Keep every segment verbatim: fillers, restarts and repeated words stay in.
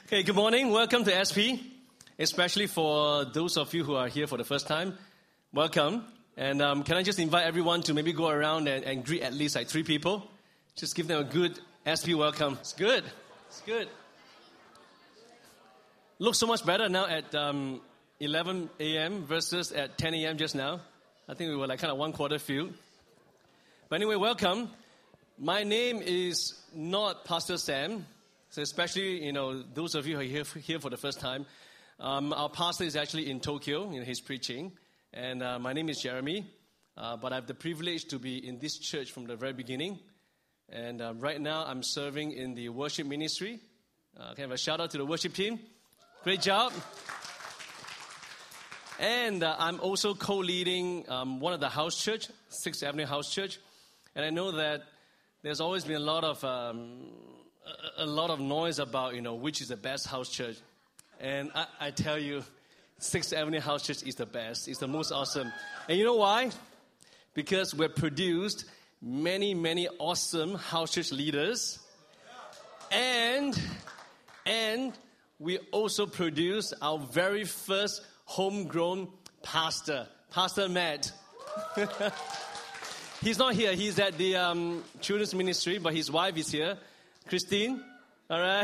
Okay, good morning. Welcome to S P, especially for those of you who are here for the first time. Welcome. And um, can I just invite everyone to maybe go around and, and greet at least like three people? Just give them a good S P welcome. It's good. It's good. Looks so much better now at um, eleven a.m. versus at ten a.m. just now. I think we were like kind of one quarter filled. But anyway, welcome. My name is not Pastor Sam. So especially, you know, those of you who are here, here for the first time, um, our pastor is actually in Tokyo, you know, he's preaching. And uh, my name is Jeremy, uh, but I have the privilege to be in this church from the very beginning. And uh, right now, I'm serving in the worship ministry. Uh, can I have a shout out to the worship team? Great job. And uh, I'm also co-leading um, one of the house church, Sixth Avenue House Church. And I know that there's always been a lot of... Um, a lot of noise about, you know, which is the best house church. And I, I tell you, Sixth Avenue House Church is the best. It's the most awesome. And you know why? Because we've produced many, many awesome house church leaders. And, and we also produced our very first homegrown pastor, Pastor Matt. He's not here. He's at the um, children's ministry, but his wife is here. Christine, all right.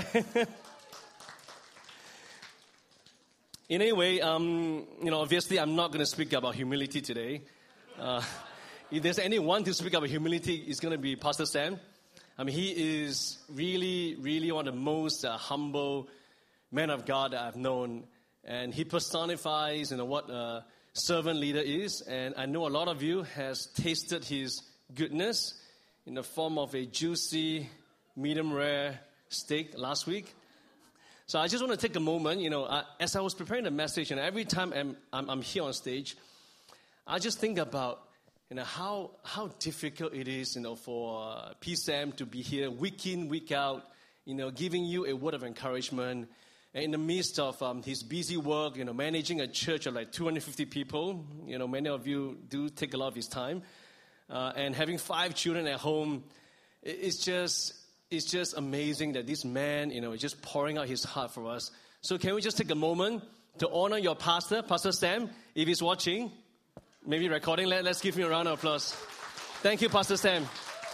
In any way, um, you know, obviously I'm not going to speak about humility today. Uh, if there's anyone to speak about humility, it's going to be Pastor Sam. I mean, he is really, really one of the most uh, humble men of God that I've known. And he personifies, you know, what a servant leader is. And I know a lot of you has tasted his goodness in the form of a juicy, medium rare steak last week. So I just want to take a moment, you know, uh, as I was preparing the message, and every time I'm, I'm, I'm here on stage, I just think about, you know, how how difficult it is, you know, for uh, P. Sam to be here week in, week out, you know, giving you a word of encouragement. And in the midst of um, his busy work, you know, managing a church of like two hundred fifty people, you know, many of you do take a lot of his time, uh, and having five children at home, it, it's just... It's just amazing that this man, you know, is just pouring out his heart for us. So can we just take a moment to honor your pastor, Pastor Sam, if he's watching, maybe recording. Let, let's give him a round of applause. Thank you, Pastor Sam.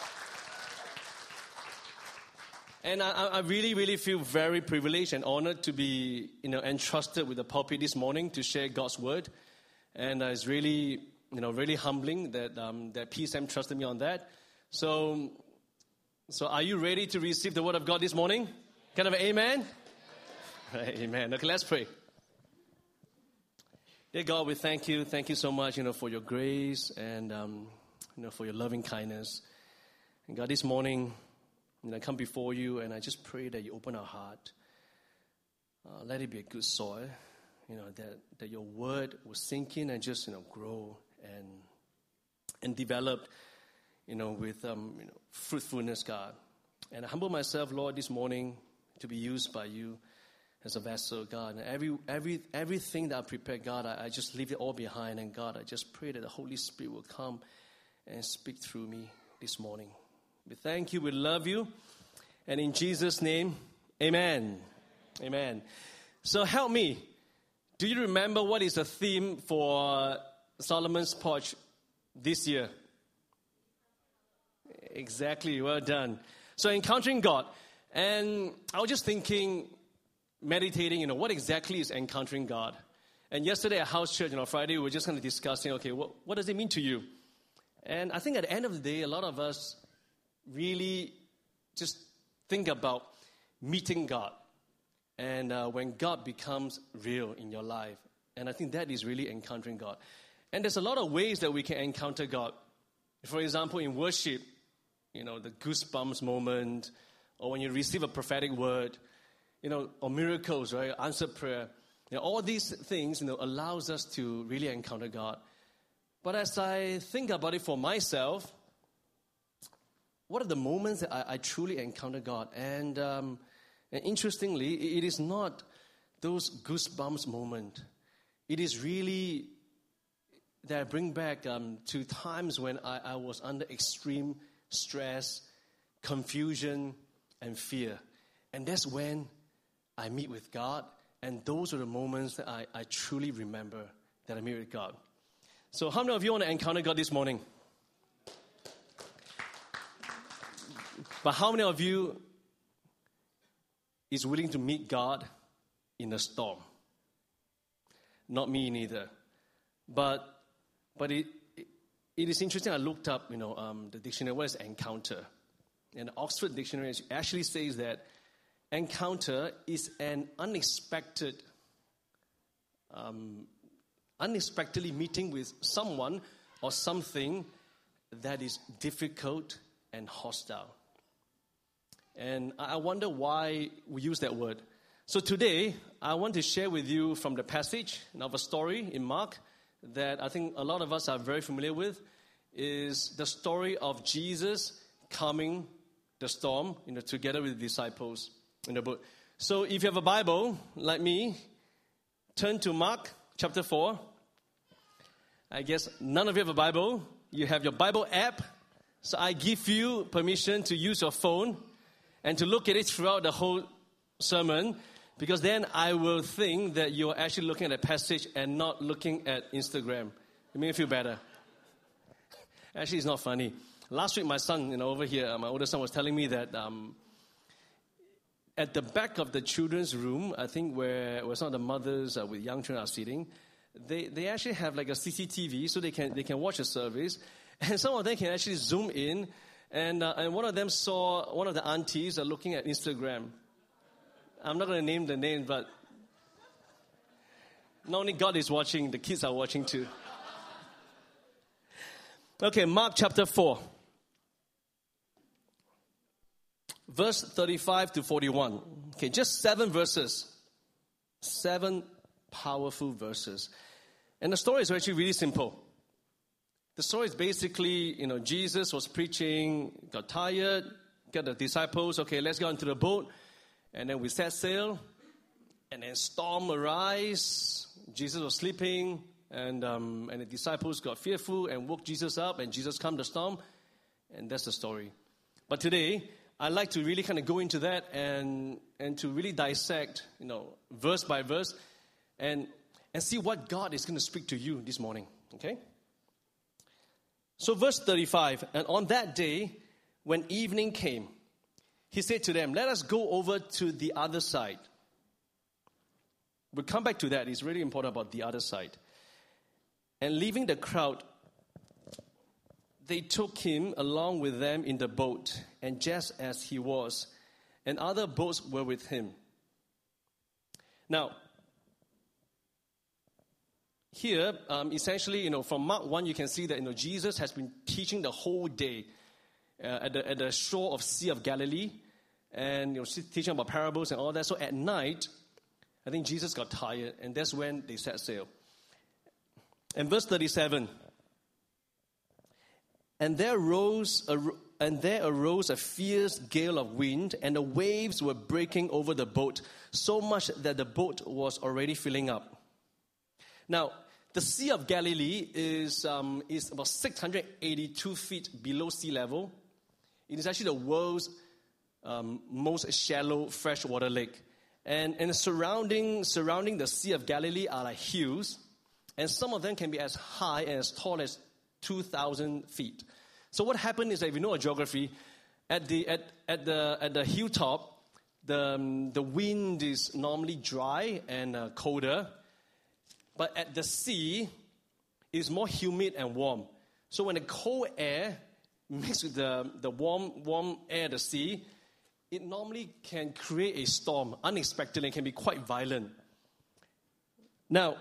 And I, I really, really feel very privileged and honored to be, you know, entrusted with the pulpit this morning to share God's word. And uh, it's really, you know, really humbling that um, that P. Sam trusted me on that. So... So are you ready to receive the word of God this morning? Kind of an amen? Amen. Okay, let's pray. Dear God, we thank you. Thank you so much, you know, for your grace and, um, you know, for your loving kindness. And God, this morning, you know, I come before you and I just pray that you open our heart. Uh, let it be a good soil, you know, that, that your word will sink in and just, you know, grow and and develop, you know, with, um, you know, fruitfulness, God. And I humble myself, Lord, this morning to be used by you as a vessel, God. And every, every, everything that I prepare, God, I, I just leave it all behind. And God, I just pray that the Holy Spirit will come and speak through me this morning. We thank you, we love you. And in Jesus' name, amen. Amen. So help me. Do you remember what is the theme for Solomon's Porch this year? Exactly, well done. So encountering God. And I was just thinking, meditating, you know, what exactly is encountering God? And yesterday at house church, you know, Friday, we were just kind of discussing, okay, what, what does it mean to you? And I think at the end of the day, a lot of us really just think about meeting God. And uh, when God becomes real in your life. And I think that is really encountering God. And there's a lot of ways that we can encounter God. For example, in worship, you know, the goosebumps moment, or when you receive a prophetic word, you know, or miracles, right, answered prayer. You know, all these things, you know, allows us to really encounter God. But as I think about it for myself, what are the moments that I, I truly encounter God? And, um, and interestingly, it is not those goosebumps moment. It is really that I bring back um, to times when I, I was under extreme stress, confusion, and fear. And that's when I meet with God, and those are the moments that I, I truly remember that I meet with God. So how many of you want to encounter God this morning? But how many of you is willing to meet God in a storm? Not me neither. But but it, it, it is interesting. I looked up, you know, um, the dictionary. What is encounter? And the Oxford Dictionary actually says that encounter is an unexpected, um, unexpectedly meeting with someone or something that is difficult and hostile. And I wonder why we use that word. So today, I want to share with you from the passage of a story in Mark that I think a lot of us are very familiar with, is the story of Jesus calming the storm, you know, together with the disciples in the boat. So if you have a Bible, like me, turn to Mark chapter four. I guess none of you have a Bible. You have your Bible app. So I give you permission to use your phone and to look at it throughout the whole sermon, because then I will think that you're actually looking at a passage and not looking at Instagram. It makes me feel better. Actually, it's not funny. Last week, my son, you know, over here, my older son was telling me that um, at the back of the children's room, I think where, where some of the mothers uh, with young children are sitting, they, they actually have like a C C T V so they can they can watch the service, and some of them can actually zoom in. And uh, and one of them saw one of the aunties uh, looking at Instagram. I'm not going to name the name, but not only God is watching, the kids are watching too. Okay, Mark chapter four. Verse thirty-five to forty-one. Okay, just seven verses. Seven powerful verses. And the story is actually really simple. The story is basically, you know, Jesus was preaching, got tired, got the disciples, okay, let's go into the boat. And then we set sail, and then storm arise. Jesus was sleeping, and um, and the disciples got fearful and woke Jesus up, and Jesus calmed the storm, and that's the story. But today, I'd like to really kind of go into that and and to really dissect, you know, verse by verse, and and see what God is going to speak to you this morning, okay? So verse thirty-five, and on that day, when evening came, he said to them, let us go over to the other side. We'll come back to that. It's really important about the other side. And leaving the crowd, they took him along with them in the boat, and just as he was, and other boats were with him. Now, here, um, essentially, you know, from Mark one, you can see that, you know, Jesus has been teaching the whole day uh, at the at the shore of Sea of Galilee, and, you know, teaching about parables and all that. So at night, I think Jesus got tired, and that's when they set sail. And verse thirty-seven, and there rose a, and there arose a fierce gale of wind, and the waves were breaking over the boat, so much that the boat was already filling up. Now, the Sea of Galilee is um, is about six hundred eighty-two feet below sea level. It is actually the world's um, most shallow freshwater lake. And, and surrounding, surrounding the Sea of Galilee are like hills, and some of them can be as high and as tall as two thousand feet. So what happened is that if you know geography, at the, at, at the, at the hilltop, the, um, the wind is normally dry and uh, colder. But at the sea, it's more humid and warm. So when the cold air mixes with the, the warm warm air at the sea, it normally can create a storm unexpectedly and can be quite violent. Now,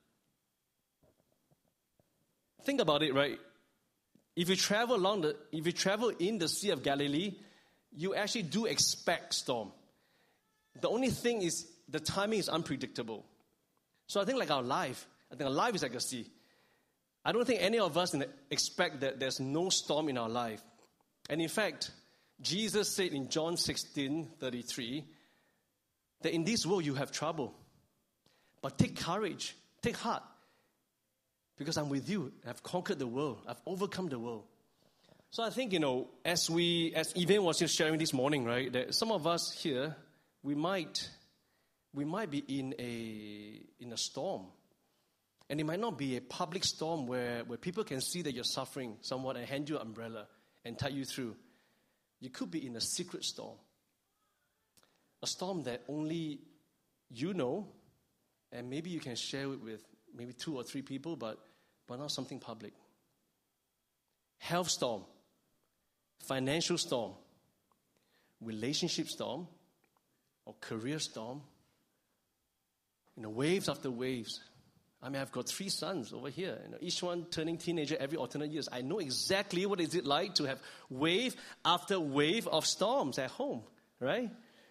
think about it, right? If you travel along the, if you travel in the Sea of Galilee, you actually do expect storm. The only thing is the timing is unpredictable. So I think like our life, I think our life is like a sea. I don't think any of us expect that there's no storm in our life. And in fact, Jesus said in John sixteen thirty-three that in this world you have trouble. But take courage, take heart, because I'm with you. I've conquered the world. I've overcome the world. So I think, you know, as we, as Evan was just sharing this morning, right, that some of us here, we might we might be in a in a storm. And it might not be a public storm where, where people can see that you're suffering somewhat and hand you an umbrella and tide you through. You could be in a secret storm. A storm that only you know, and maybe you can share it with maybe two or three people, but, but not something public. Health storm, financial storm, relationship storm, or career storm. You know, waves after waves. I mean, I've got three sons over here, you know, each one turning teenager every alternate years. I know exactly what is it like to have wave after wave of storms at home, right?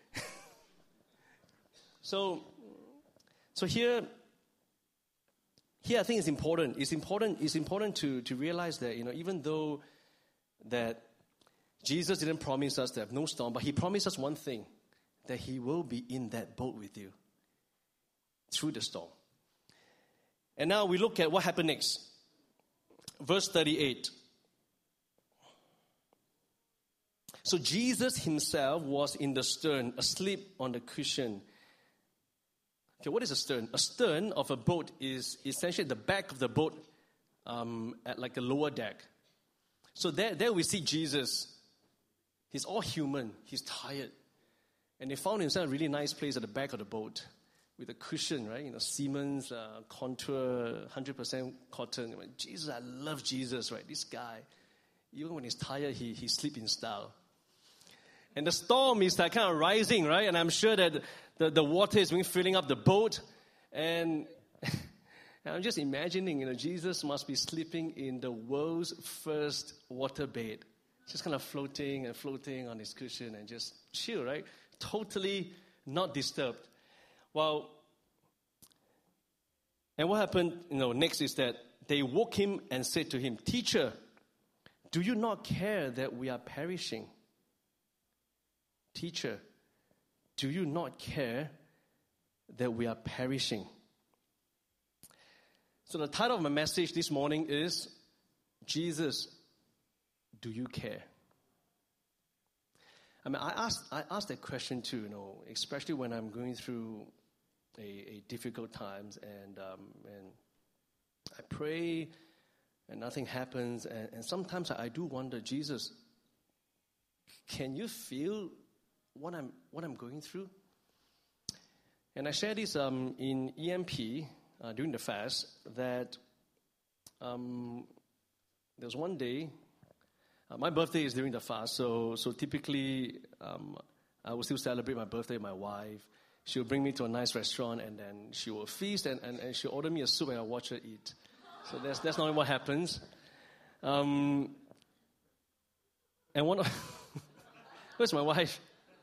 so, so here, here I think it's important. It's important. It's important to to realize that, you know, even though that Jesus didn't promise us to have no storm, but He promised us one thing: that He will be in that boat with you through the storm. And now we look at what happened next. Verse thirty-eight. So Jesus Himself was in the stern, asleep on the cushion. Okay, what is a stern? A stern of a boat is essentially the back of the boat um, at like a lower deck. So there, there we see Jesus. He's all human. He's tired. And they found himself a really nice place at the back of the boat with a cushion, right? You know, Siemens, uh, Contour, one hundred percent cotton. I mean, Jesus, I love Jesus, right? This guy, even when he's tired, he, he sleeps in style. And the storm is like kind of rising, right? And I'm sure that the, the water is being filling up the boat. And I'm just imagining, you know, Jesus must be sleeping in the world's first water bed. Just kind of floating and floating on his cushion and just chill, right? Totally not disturbed. Well, and what happened, you know, next is that they woke him and said to him, "Teacher, do you not care that we are perishing?" Teacher, do you not care that we are perishing? So the title of my message this morning is, Jesus, do you care? I mean, I asked, I asked that question too, you know, especially when I'm going through a, a difficult times, and um, and I pray, and nothing happens, and, and sometimes I do wonder, Jesus, can you feel what I'm what I'm going through? And I shared this um, in E M P uh, during the fast that um, there was one day. Uh, my birthday is during the fast, so so typically um, I will still celebrate my birthday with my wife. She will bring me to a nice restaurant, and then she will feast, and, and, and she'll order me a soup, and I'll watch her eat. So that's that's not what happens. Um, and one of where's my wife?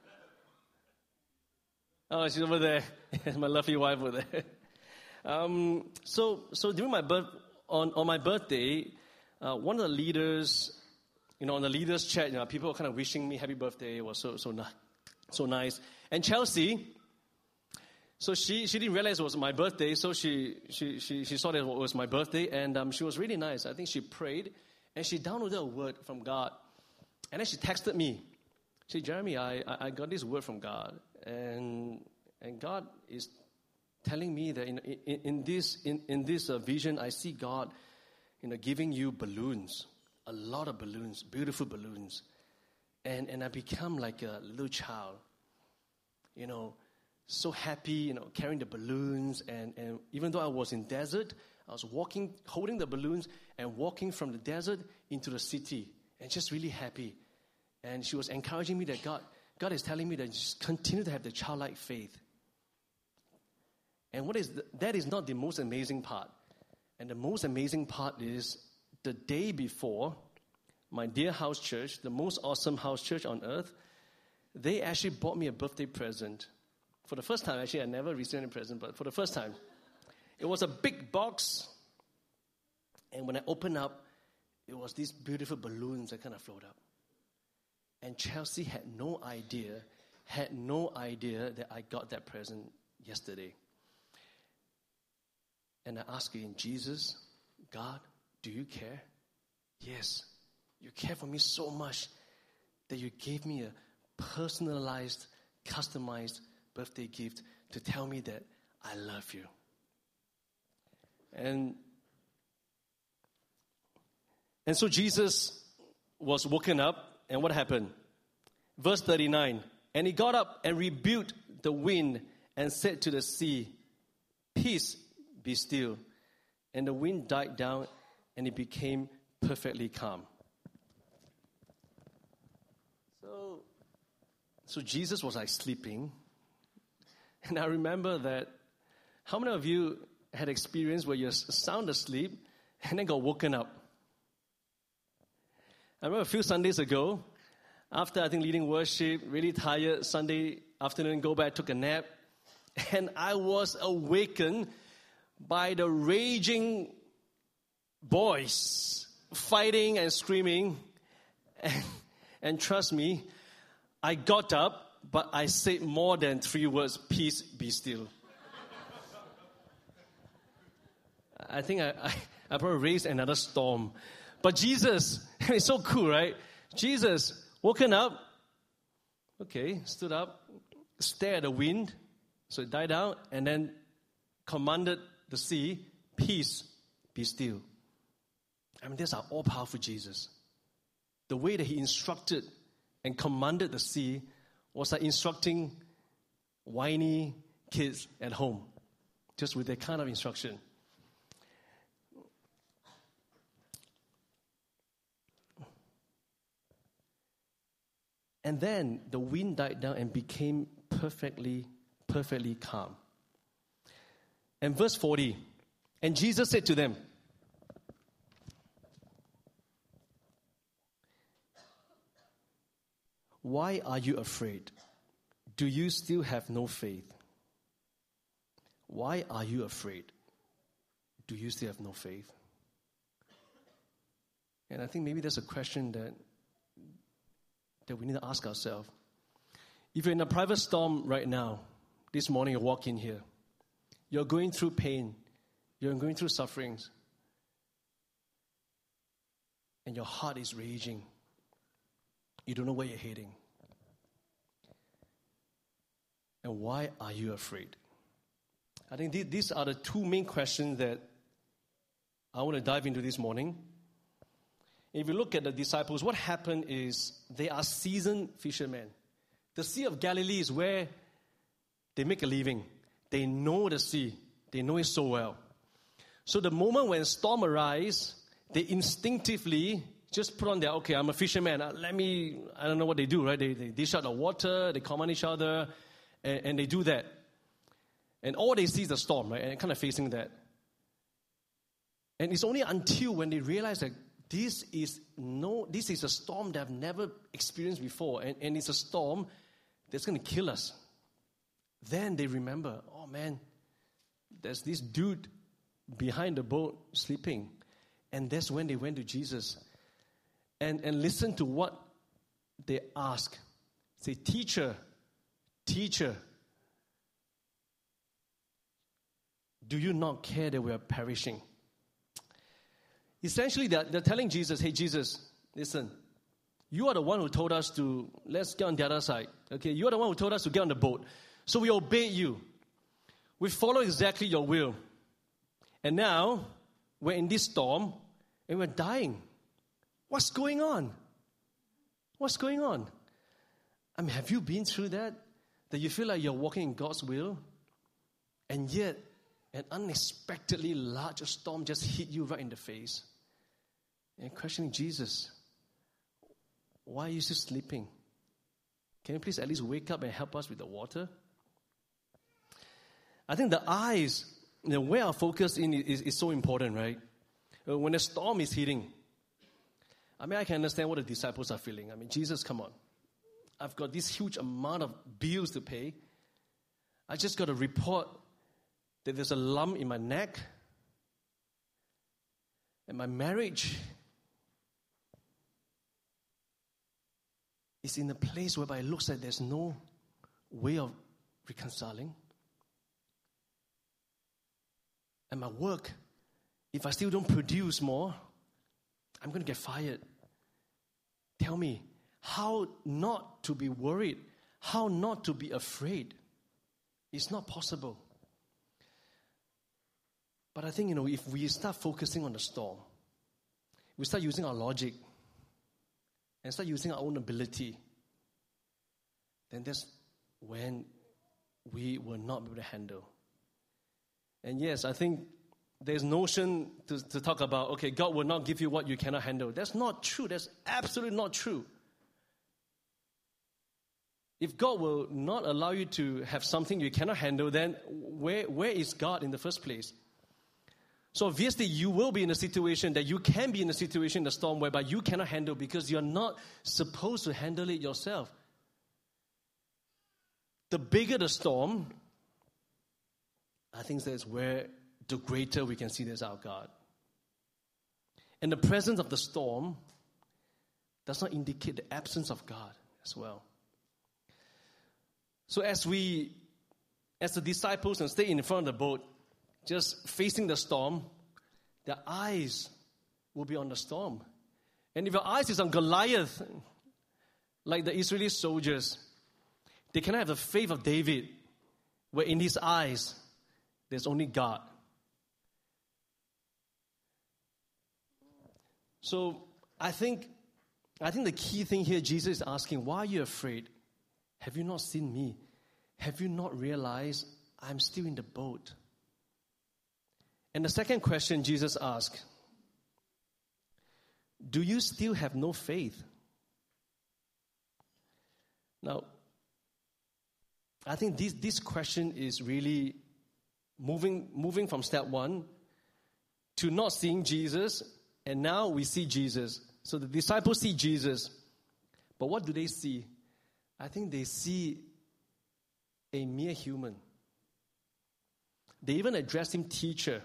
Oh, she's over there. My lovely wife over there. Um, so so during my birth on on my birthday, uh, one of the leaders. You know, on the leaders' chat, you know, people were kind of wishing me happy birthday. It was so so, ni- so nice. And Chelsea, so she, she didn't realize it was my birthday, so she she she, she saw that it was my birthday, and um, she was really nice. I think she prayed, and she downloaded a word from God. And then she texted me. She said, "Jeremy, I, I, I got this word from God, and and God is telling me that in in, in this in, in this uh, vision, I see God, you know, giving you balloons. A lot of balloons, beautiful balloons. And and I become like a little child, you know, so happy, you know, carrying the balloons. And, and even though I was in desert, I was walking, holding the balloons and walking from the desert into the city and just really happy. And she was encouraging me that God, God is telling me that just continue to have the childlike faith. And what is the, that is not the most amazing part. And the most amazing part is the day before, my dear house church, the most awesome house church on earth, they actually bought me a birthday present. For the first time, actually, I never received any present, but for the first time. It was a big box, and when I opened up, it was these beautiful balloons that kind of float up. And Chelsea had no idea, had no idea that I got that present yesterday. And I asked again, Jesus, God, do you care? Yes. You care for me so much that you gave me a personalized, customized birthday gift to tell me that I love you. And, and so Jesus was woken up, and what happened? Verse thirty-nine, and he got up and rebuked the wind and said to the sea, peace, be still. And the wind died down, and it became perfectly calm. So, so Jesus was like sleeping. And I remember that, how many of you had experience where you're sound asleep and then got woken up? I remember a few Sundays ago, after I think leading worship, really tired, Sunday afternoon, go back, took a nap, and I was awakened by the raging boys fighting and screaming. And, and trust me, I got up, but I said more than three words, peace, be still. I think I, I, I probably raised another storm. But Jesus, it's so cool, right? Jesus, woken up, okay, stood up, stared at the wind, so it died down, and then commanded the sea, peace, be still. I mean, that's our all-powerful Jesus. The way that he instructed and commanded the sea was like instructing whiny kids at home, just with that kind of instruction. And then the wind died down and became perfectly, perfectly calm. And verse forty, and Jesus said to them, why are you afraid? Do you still have no faith? Why are you afraid? Do you still have no faith? And I think maybe there's a question that that we need to ask ourselves. If you're in a private storm right now, this morning you walk in here, you're going through pain, you're going through sufferings, and your heart is raging. You don't know where you're heading. And why are you afraid? I think th- these are the two main questions that I want to dive into this morning. If you look at the disciples, what happened is they are seasoned fishermen. The Sea of Galilee is where they make a living. They know the sea. They know it so well. So the moment when storm arises, they instinctively just put on their, okay, I'm a fisherman. Uh, let me, I don't know what they do, right? They, they dish out the water, they command each other, and, and they do that. And all they see is the storm, right? And kind of facing that. And it's only until when they realize that This is no. This is a storm that I've never experienced before, and, and it's a storm that's going to kill us. Then they remember, oh man, there's this dude behind the boat sleeping. And that's when they went to Jesus and, and listen to what they ask. Say, teacher, teacher, do you not care that we are perishing? Essentially, they're, they're telling Jesus, hey, Jesus, listen, you are the one who told us to, let's get on the other side. Okay, you are the one who told us to get on the boat. So we obey you. We follow exactly your will. And now, we're in this storm, and we're dying. What's going on? What's going on? I mean, have you been through that? That you feel like you're walking in God's will, and yet an unexpectedly large storm just hit you right in the face. And questioning Jesus, why are you still sleeping? Can you please at least wake up and help us with the water? I think the eyes, you know, where our focus in is, is so important, right? When a storm is hitting, I mean, I can understand what the disciples are feeling. I mean, Jesus, come on. I've got this huge amount of bills to pay. I just got a report that there's a lump in my neck. And my marriage is in a place whereby it looks like there's no way of reconciling. And my work, if I still don't produce more, I'm going to get fired. Tell me, how not to be worried? How not to be afraid? It's not possible. But I think, you know, if we start focusing on the storm, we start using our logic and start using our own ability, then that's when we will not be able to handle. And yes, I think there's notion to, to talk about, okay, God will not give you what you cannot handle. That's not true. That's absolutely not true. If God will not allow you to have something you cannot handle, then where, where is God in the first place? So obviously you will be in a situation that you can be in a situation in the storm whereby you cannot handle because you're not supposed to handle it yourself. The bigger the storm, I think that's where the greater we can see there's our God. And the presence of the storm does not indicate the absence of God as well. So as we, as the disciples and stay in front of the boat, just facing the storm, their eyes will be on the storm. And if your eyes is on Goliath, like the Israeli soldiers, they cannot have the faith of David, where in his eyes, there's only God. So I think, I think the key thing here, Jesus is asking, why are you afraid? Have you not seen me? Have you not realized I'm still in the boat? And the second question Jesus asked, do you still have no faith? Now, I think this, this question is really moving, moving from step one to not seeing Jesus, and now we see Jesus. So the disciples see Jesus, but what do they see? I think they see a mere human. They even address him teacher.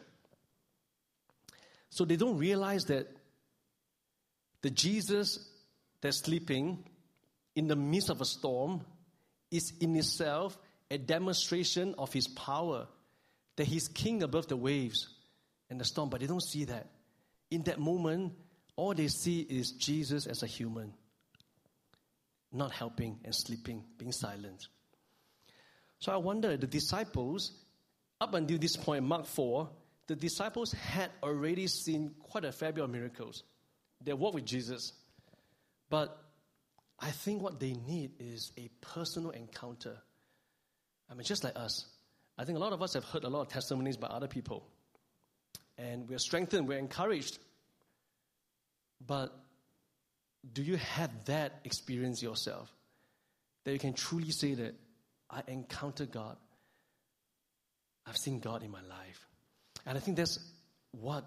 So they don't realize that the Jesus that's sleeping in the midst of a storm is in itself a demonstration of his power, that he's king above the waves and the storm, but they don't see that. In that moment, all they see is Jesus as a human, not helping and sleeping, being silent. So I wonder, the disciples, up until this point, Mark four, the disciples had already seen quite a fair bit of miracles. They walked with Jesus. But I think what they need is a personal encounter. I mean, just like us. I think a lot of us have heard a lot of testimonies by other people. And we're strengthened, we're encouraged. But do you have that experience yourself? That you can truly say that I encountered God. I've seen God in my life. And I think that's what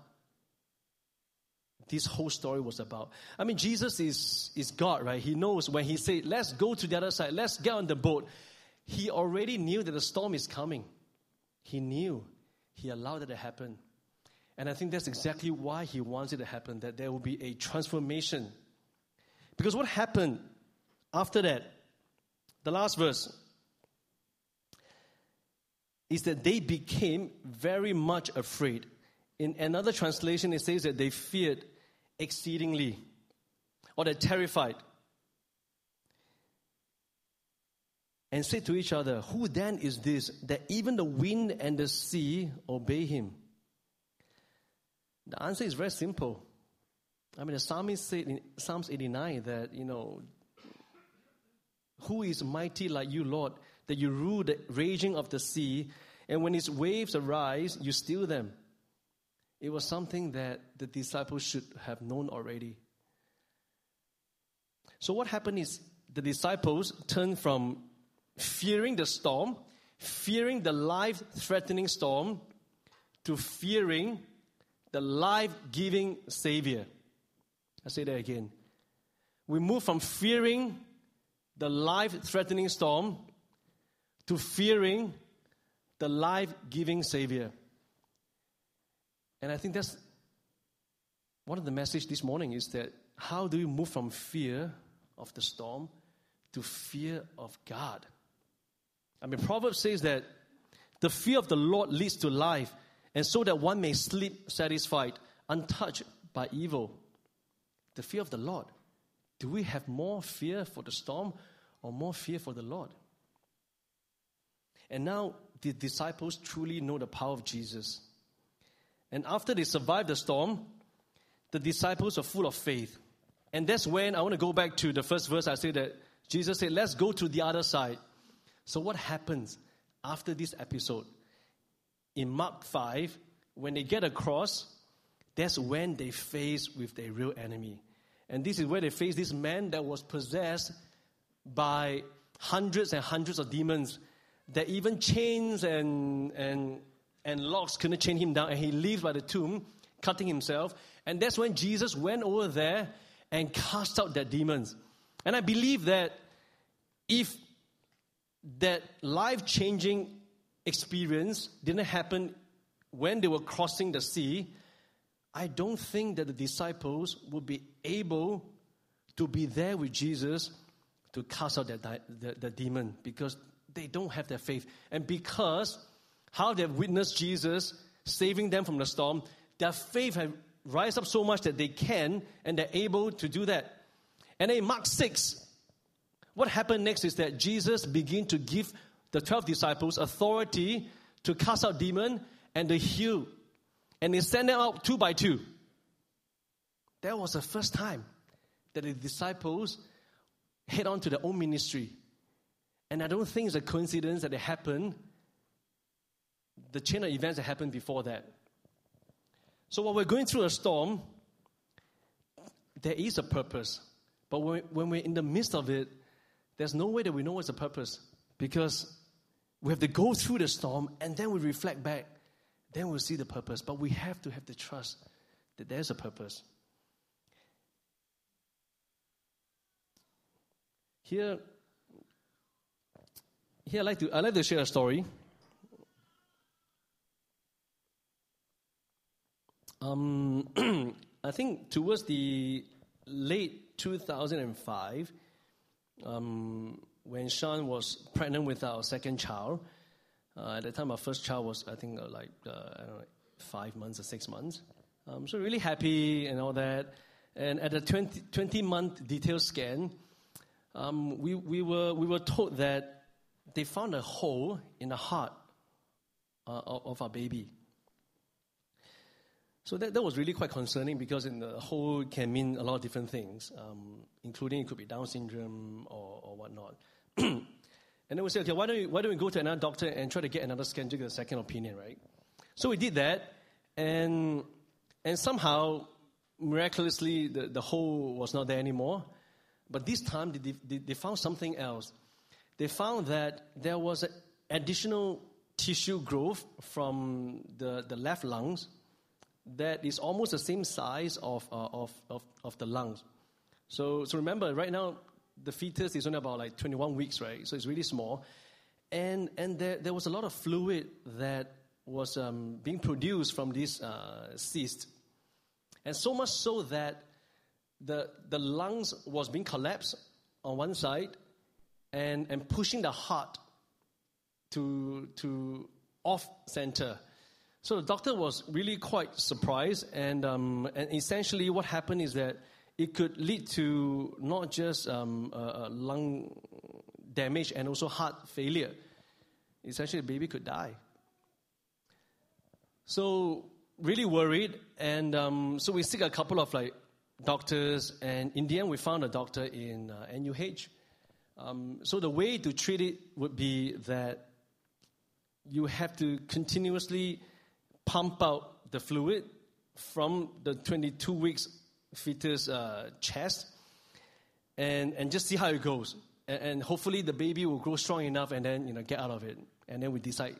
this whole story was about. I mean, Jesus is, is God, right? He knows when he said, let's go to the other side, let's get on the boat. He already knew that the storm is coming. He knew. He allowed it to happen. And I think that's exactly why he wants it to happen, that there will be a transformation. Because what happened after that, the last verse, is that they became very much afraid. In another translation, it says that they feared exceedingly, or they're terrified. And said to each other, who then is this, that even the wind and the sea obey him? The answer is very simple. I mean, the psalmist said in Psalms eighty-nine that, you know, who is mighty like you, Lord, that you rule the raging of the sea, and when its waves arise, you still them. It was something that the disciples should have known already. So what happened is the disciples turned from fearing the storm, fearing the life-threatening storm, to fearing the life-giving Savior. I say that again. We move from fearing the life-threatening storm to fearing the life-giving Savior. And I think that's one of the message this morning is that how do we move from fear of the storm to fear of God? I mean, Proverbs says that the fear of the Lord leads to life, and so that one may sleep satisfied, untouched by evil. The fear of the Lord. Do we have more fear for the storm or more fear for the Lord? And now the disciples truly know the power of Jesus. And after they survived the storm, the disciples are full of faith. And that's when I want to go back to the first verse. I say that Jesus said, let's go to the other side. So what happens after this episode? In Mark five, when they get across, that's when they face with their real enemy. And this is where they face this man that was possessed by hundreds and hundreds of demons, that even chains and and and locks couldn't chain him down, and he lives by the tomb, cutting himself. And that's when Jesus went over there and cast out that demons. And I believe that if that life-changing experience didn't happen when they were crossing the sea, I don't think that the disciples would be able to be there with Jesus to cast out that the, the demon, because they don't have their faith. And because how they've witnessed Jesus saving them from the storm, their faith has risen up so much that they can and they're able to do that. And in Mark six, what happened next is that Jesus began to give the twelve disciples authority to cast out demons and to heal. And they sent them out two by two. That was the first time that the disciples head on to their own ministry. And I don't think it's a coincidence that it happened, the chain of events that happened before that. So while we're going through a storm, there is a purpose. But when, when we're in the midst of it, there's no way that we know what's the purpose. Because we have to go through the storm and then we reflect back. Then we'll see the purpose. But we have to have the trust that there's a purpose. Here, here I like to I like to share a story. Um, I think towards the late two thousand five, um, when Sean was pregnant with our second child, uh, at the time our first child was, I think, uh, like uh, I don't know, five months or six months. Um, so really happy and all that. And at the twenty-month detailed scan, um, we we were we were told that they found a hole in the heart uh, of our baby. So that, that was really quite concerning, because in the hole can mean a lot of different things, um, including it could be Down syndrome or, or whatnot. And then we said, okay, why don't we, why don't we go to another doctor and try to get another scan to get a second opinion, right? So we did that, and and somehow, miraculously, the, the hole was not there anymore. But this time, they, they, they found something else. They found that there was an additional tissue growth from the, the left lungs that is almost the same size of, uh, of, of, of the lungs. So, so remember, right now, the fetus is only about like twenty-one weeks, right? So it's really small. And and there, there was a lot of fluid that was um, being produced from this uh, cyst. And so much so that the, the lungs was being collapsed on one side and, and pushing the heart to, to off center. So the doctor was really quite surprised, and um, and essentially what happened is that it could lead to not just um, uh, lung damage and also heart failure. Essentially, the baby could die. So really worried, and um, so we seek a couple of like doctors, and in the end we found a doctor in uh, N U H. Um, so the way to treat it would be that you have to continuously pump out the fluid from the twenty-two weeks fetus uh, chest, and and just see how it goes, and, and hopefully the baby will grow strong enough, and then you know get out of it, and then we decide.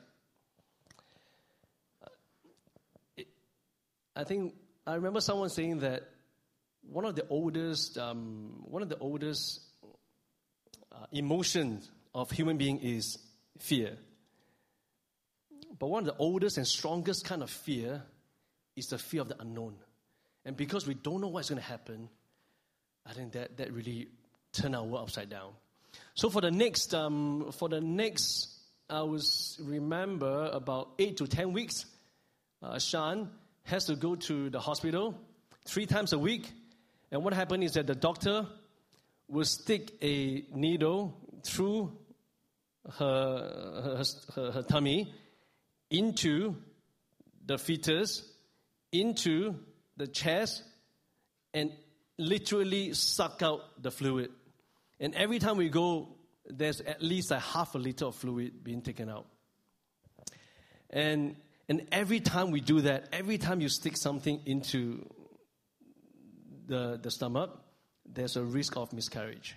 Uh, it, I think I remember someone saying that one of the oldest um, one of the oldest uh, emotions of human being is fear. But one of the oldest and strongest kind of fear is the fear of the unknown. And because we don't know what's going to happen, I think that, that really turned our world upside down. So for the next, um, for the next, I was remember about eight to ten weeks, uh, Sean has to go to the hospital three times a week. And what happened is that the doctor will stick a needle through her, her, her tummy into the fetus, into the chest, and literally suck out the fluid. And every time we go, there's at least a half a liter of fluid being taken out. And and every time we do that, every time you stick something into the, the stomach, there's a risk of miscarriage.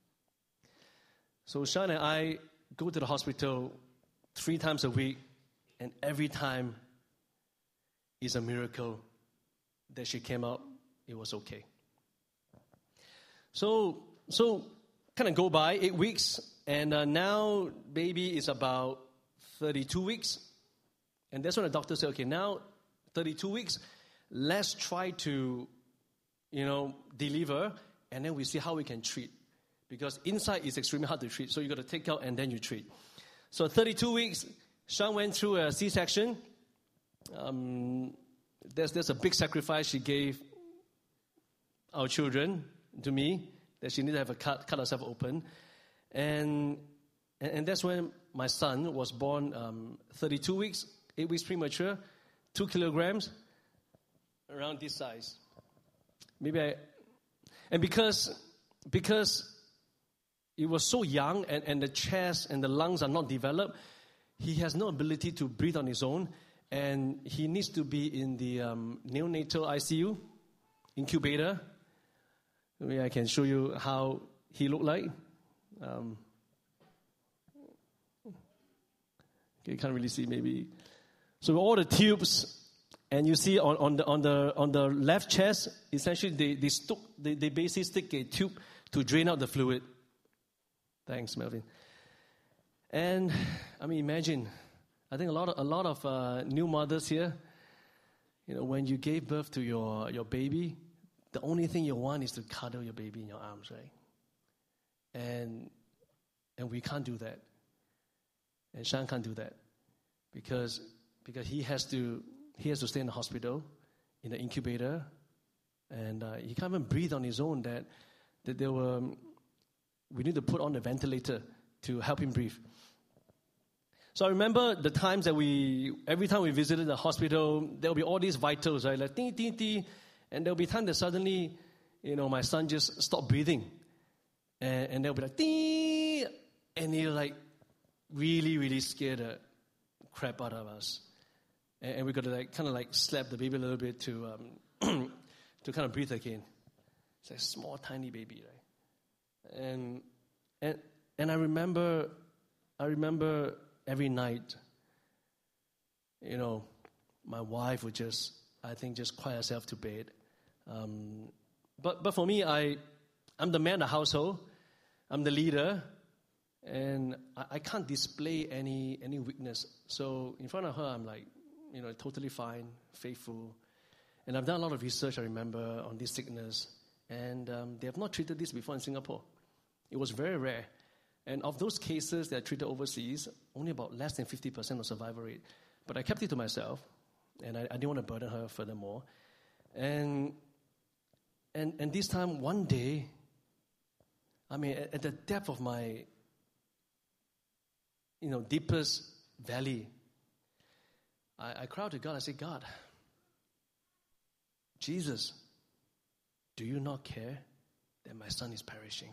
So Sean and I go to the hospital three times a week, and every time is a miracle that she came out, it was okay. So, so kind of go by eight weeks, and uh, now baby is about thirty-two weeks. And that's when the doctor said, okay, now thirty-two weeks, let's try to, you know, deliver, and then we see how we can treat. Because inside is extremely hard to treat, so you got to take out and then you treat. So thirty-two weeks, Sean went through a C-section. Um, there's, there's a big sacrifice she gave our children to me, that she needed to have a cut, cut herself open. And, and, and that's when my son was born um, thirty-two weeks, eight weeks premature, two kilograms, around this size. Maybe I, and because, because he was so young and, and the chest and the lungs are not developed, he has no ability to breathe on his own, and he needs to be in the um, neonatal I C U, incubator. Maybe I can show you how he looked like. Um, okay, you can't really see maybe. So all the tubes, and you see on, on the on the on the left chest, essentially they they, stuck, they they basically stick a tube to drain out the fluid. Thanks, Melvin. And I mean, imagine, I think a lot of a lot of uh, new mothers here, you know, when you gave birth to your your baby, the only thing you want is to cuddle your baby in your arms, right? And and we can't do that. And Sean can't do that because because he has to he has to stay in the hospital, in the incubator, and uh, he can't even breathe on his own. That that there were we need to put on a ventilator to help him breathe. So I remember the times that we every time we visited the hospital, there will be all these vitals, right? Like ding ding ding, and there will be times that suddenly, you know, my son just stopped breathing, and, and they'll be like ding, and he'll like really really scare the crap out of us. And we got to like kind of like slap the baby a little bit to um, to kind of breathe again. It's like a small, tiny baby, right? And and and I remember, I remember every night, you know, my wife would just, I think, just cry herself to bed. Um, but but for me, I I'm the man of the household. I'm the leader, and I, I can't display any any weakness. So in front of her, I'm like, you know, totally fine, faithful. And I've done a lot of research, I remember, on this sickness. And um, they have not treated this before in Singapore. It was very rare. And of those cases that are treated overseas, only about less than fifty percent of survival rate. But I kept it to myself, and I, I didn't want to burden her furthermore. And, and, and this time, one day, I mean, at, at the depth of my, you know, deepest valley, I, I cried to God. I said, God, Jesus, do you not care that my son is perishing?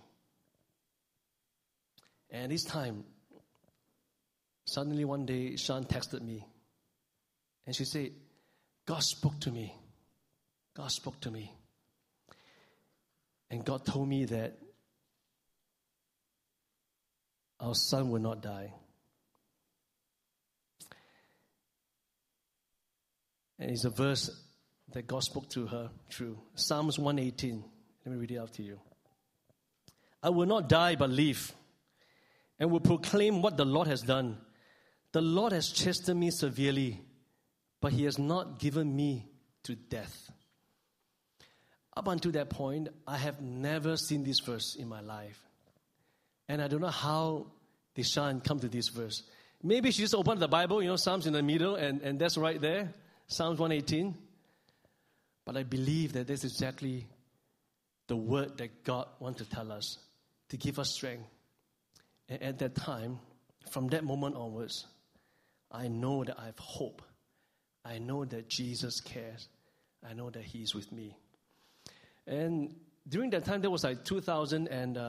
And this time, suddenly one day, Sean texted me. And she said, God spoke to me. God spoke to me. And God told me that our son will not die. And it's a verse that God spoke to her through. Psalms one eighteen. Let me read it out to you. I will not die but live, and will proclaim what the Lord has done. The Lord has chastened me severely, but he has not given me to death. Up until that point, I have never seen this verse in my life. And I don't know how Deshaun come to this verse. Maybe she just opened the Bible, you know, Psalms in the middle, and, and that's right there. Psalms one eighteen. But I believe that this is exactly the word that God wants to tell us, to give us strength. And at that time, from that moment onwards, I know that I have hope. I know that Jesus cares. I know that He's with me. And during that time, that was like two thousand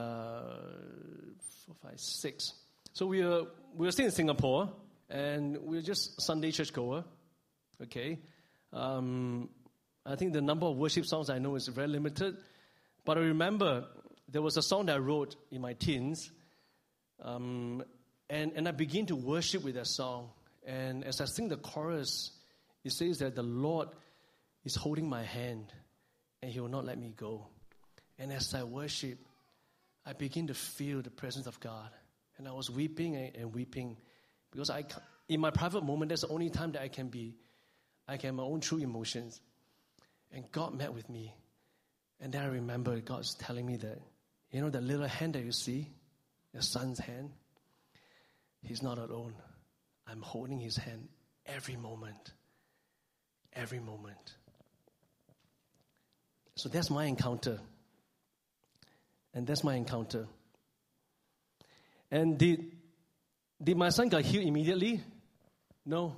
six. So we were, we were still in Singapore, and we were just Sunday churchgoer. Okay. Um, I think the number of worship songs I know is very limited. But I remember there was a song that I wrote in my teens. Um, and, and I began to worship with that song. And as I sing the chorus, it says that the Lord is holding my hand and He will not let me go. And as I worship, I begin to feel the presence of God. And I was weeping and, and weeping because I, in my private moment, that's the only time that I can be, I can have my own true emotions. And God met with me. And then I remember God's telling me that, you know, that little hand that you see, your son's hand, he's not alone. I'm holding his hand every moment. Every moment. So that's my encounter. And that's my encounter. And did, did my son get healed immediately? No.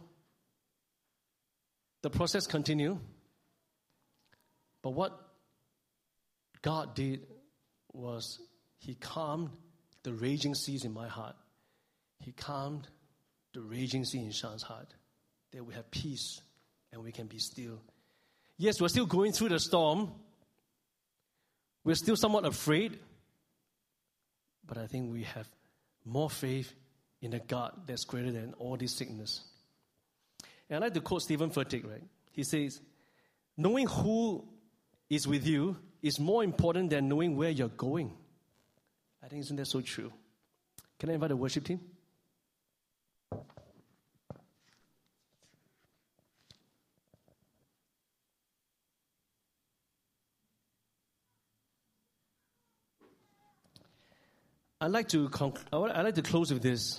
The process continued. But what God did was He calmed the raging seas in my heart. He calmed the raging sea in Sean's heart. That we have peace and we can be still. Yes, we're still going through the storm. We're still somewhat afraid. But I think we have more faith in a God that's greater than all this sickness. And I like to quote Stephen Furtick, right? He says, knowing who is with you is more important than knowing where you're going. I think isn't that so true? Can I invite the worship team? I'd like to conc- I'd like to close with this.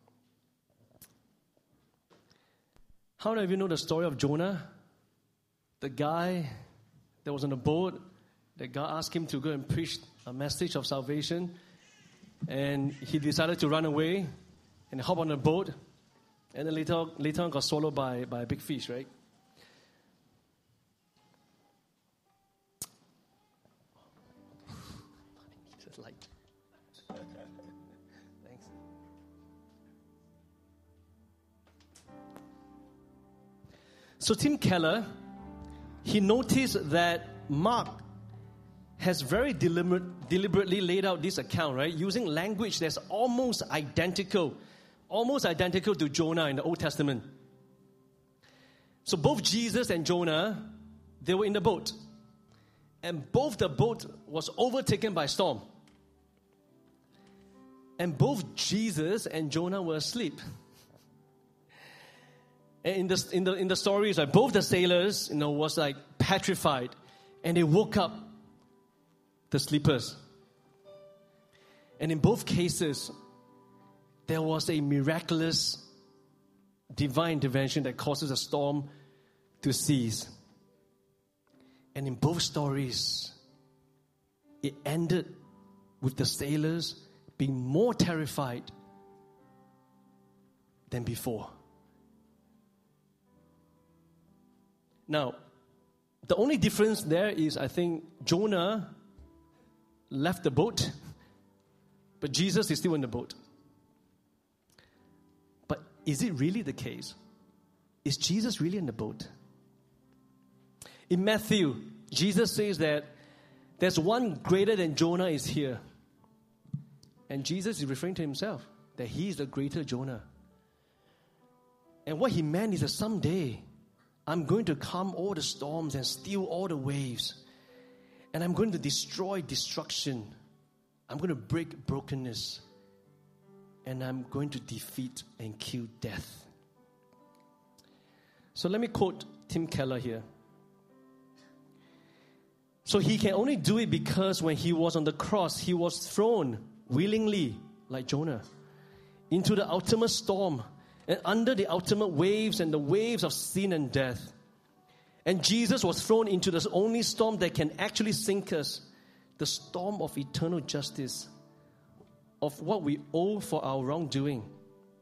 How many of you know the story of Jonah? The guy that was on a boat, that God asked him to go and preach a message of salvation, and he decided to run away and hop on a boat, and then later, later on got swallowed by, by a big fish, right? Just like, thanks. So Tim Keller, he noticed that Mark has very deliberate, deliberately laid out this account, right? Using language that's almost identical, almost identical to Jonah in the Old Testament. So both Jesus and Jonah, they were in the boat. And both the boat was overtaken by storm. And both Jesus and Jonah were asleep. And in the, in the, in the stories, like both the sailors, you know, was like petrified. And they woke up the sleepers. And in both cases, there was a miraculous divine intervention that causes a storm to cease. And in both stories, it ended with the sailors being more terrified than before. Now, the only difference there is, I think, Jonah left the boat, but Jesus is still in the boat. But is it really the case? Is Jesus really in the boat? In Matthew, Jesus says that there's one greater than Jonah is here. And Jesus is referring to himself, that he is the greater Jonah. And what he meant is that someday, I'm going to calm all the storms and still all the waves. And I'm going to destroy destruction. I'm going to break brokenness. And I'm going to defeat and kill death. So let me quote Tim Keller here. So he can only do it because when he was on the cross, he was thrown willingly, like Jonah, into the ultimate storm and under the ultimate waves and the waves of sin and death. And Jesus was thrown into the only storm that can actually sink us, the storm of eternal justice, of what we owe for our wrongdoing.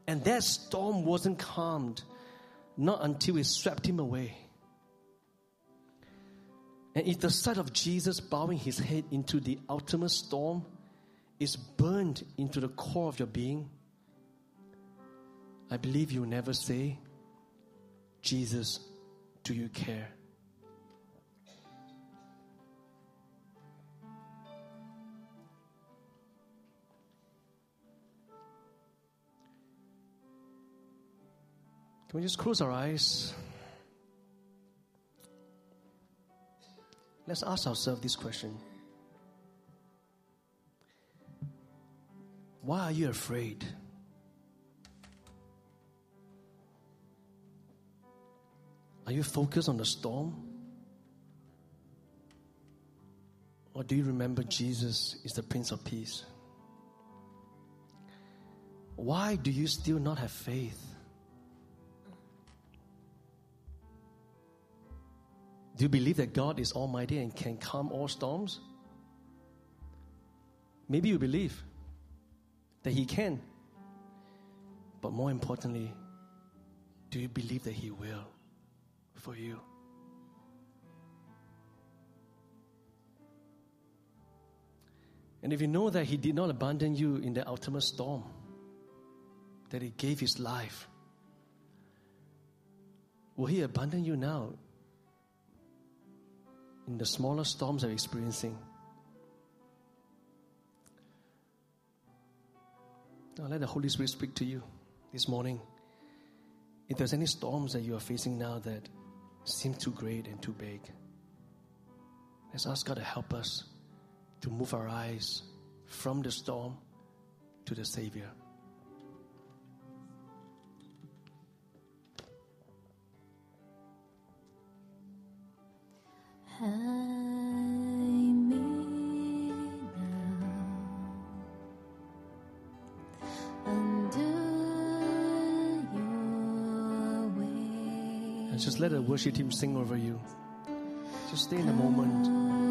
And that storm wasn't calmed, not until it swept him away. And if the sight of Jesus bowing his head into the ultimate storm is burned into the core of your being, I believe you will never say, Jesus, do you care? Can we just close our eyes? Let's ask ourselves this question. Why are you afraid? Are you focused on the storm? Or do you remember Jesus is the Prince of Peace? Why do you still not have faith? Do you believe that God is almighty and can calm all storms? Maybe you believe that He can. But more importantly, do you believe that He will for you? And if you know that He did not abandon you in the ultimate storm, that He gave His life, will He abandon you now in the smaller storms that you're experiencing? Now let the Holy Spirit speak to you this morning. If there's any storms that you are facing now that seem too great and too big, let's ask God to help us to move our eyes from the storm to the Savior. Hide me now under your wings. And just let the worship team sing over you. Just stay in the moment.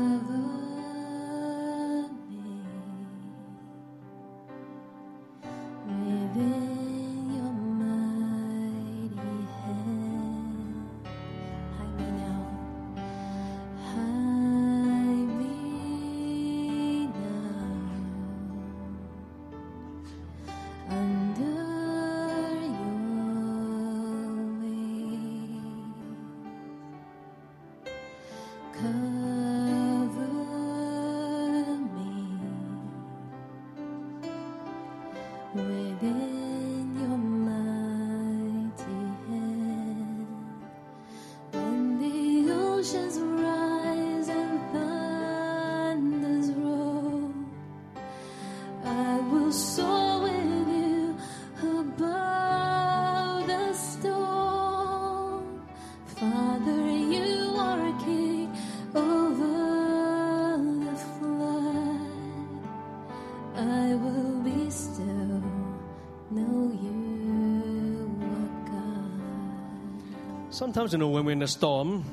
Sometimes, you know, when we're in a storm,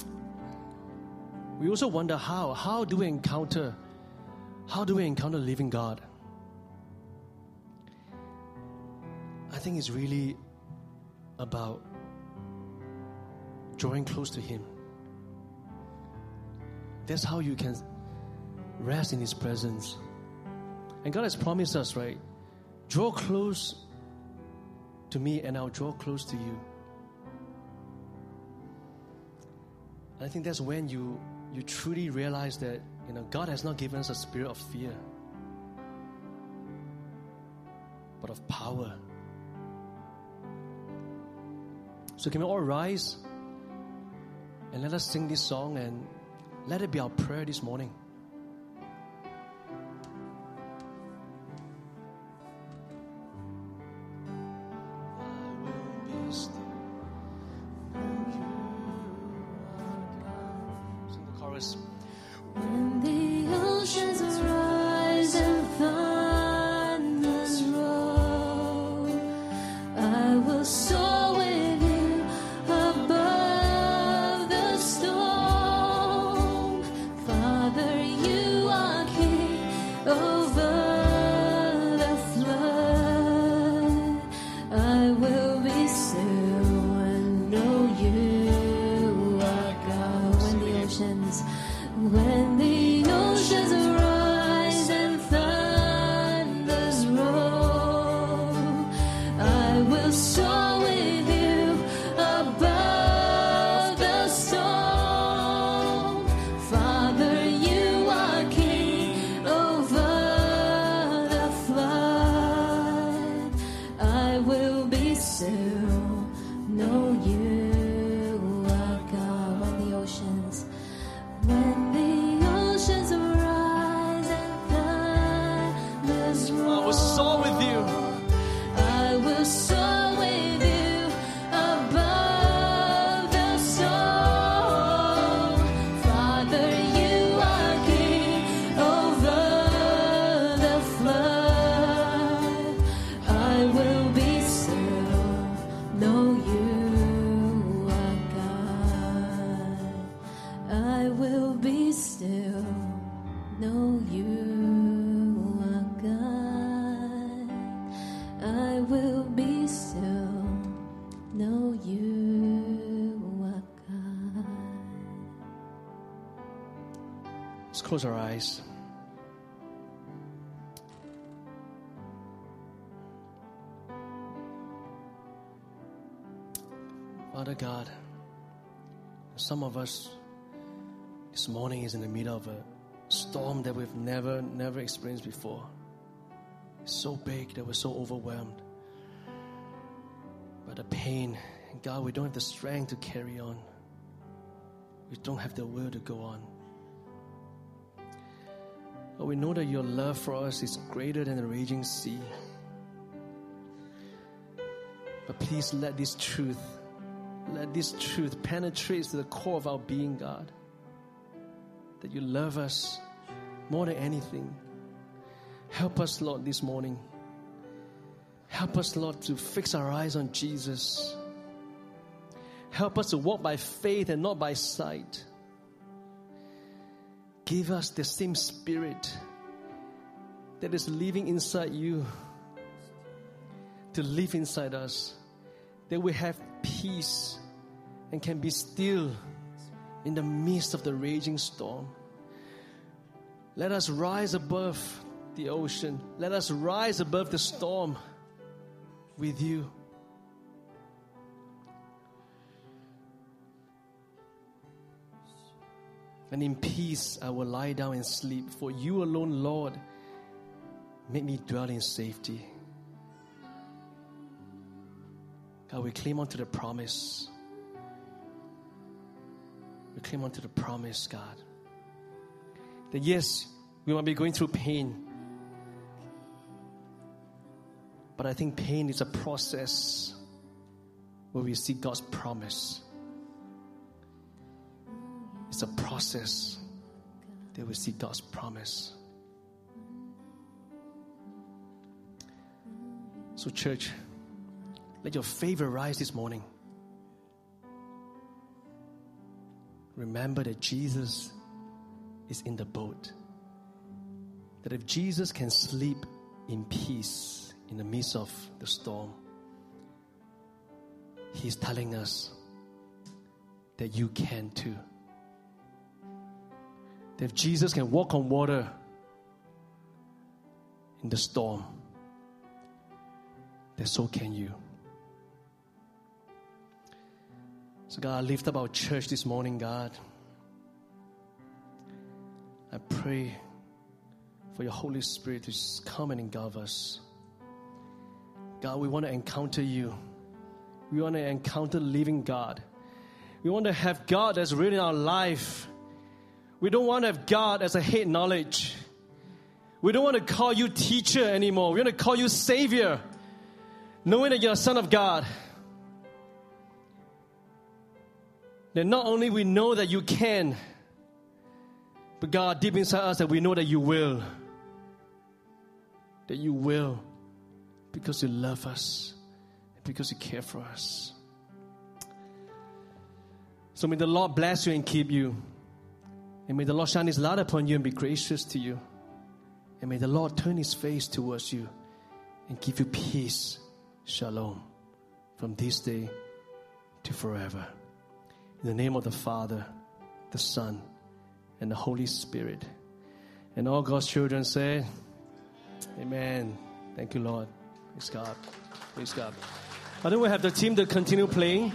we also wonder how. How do we encounter, how do we encounter the living God? I think it's really about drawing close to Him. That's how you can rest in His presence. And God has promised us, right? Draw close to me and I'll draw close to you. I think that's when you, you truly realize that, you know, God has not given us a spirit of fear, but of power. So can we all rise and let us sing this song and let it be our prayer this morning. When the oceans rise and thunders roll, I will soar with you above the storm. Father, you are king over the flood. Let's close our eyes. Father God, some of us this morning is in the middle of a storm that we've never, never experienced before. It's so big that we're so overwhelmed by the pain. And God, we don't have the strength to carry on. We don't have the will to go on. But we know that your love for us is greater than the raging sea. But please let this truth, let this truth penetrate to the core of our being, God. That you love us more than anything. Help us, Lord, this morning. Help us, Lord, to fix our eyes on Jesus. Help us to walk by faith and not by sight. Give us the same spirit that is living inside you to live inside us. That we have peace and can be still in the midst of the raging storm. Let us rise above the ocean. Let us rise above the storm with you. And in peace I will lie down and sleep. For you alone, Lord, make me dwell in safety. God, we cling onto the promise. We cling onto the promise, God. That yes, we might be going through pain. But I think pain is a process where we see God's promise. It's a process that we see God's promise. So church, let your favor rise this morning. Remember that Jesus is in the boat. That if Jesus can sleep in peace in the midst of the storm, He's telling us that you can too. That if Jesus can walk on water in the storm, that so can you. So God, I lift up our church this morning, God. I pray for your Holy Spirit to just come and engulf us. God, we want to encounter you. We want to encounter the living God. We want to have God that's real in our life. We don't want to have God as a head knowledge. We don't want to call you teacher anymore. We want to call you Savior, knowing that you're a Son of God. That not only we know that you can, but God, deep inside us, that we know that you will. That you will, because you love us, because you care for us. So may the Lord bless you and keep you. And may the Lord shine His light upon you and be gracious to you. And may the Lord turn His face towards you and give you peace. Shalom. From this day to forever. In the name of the Father, the Son, and the Holy Spirit. And all God's children say, Amen. Thank you, Lord. Praise God. Praise God. I think we have the team to continue playing.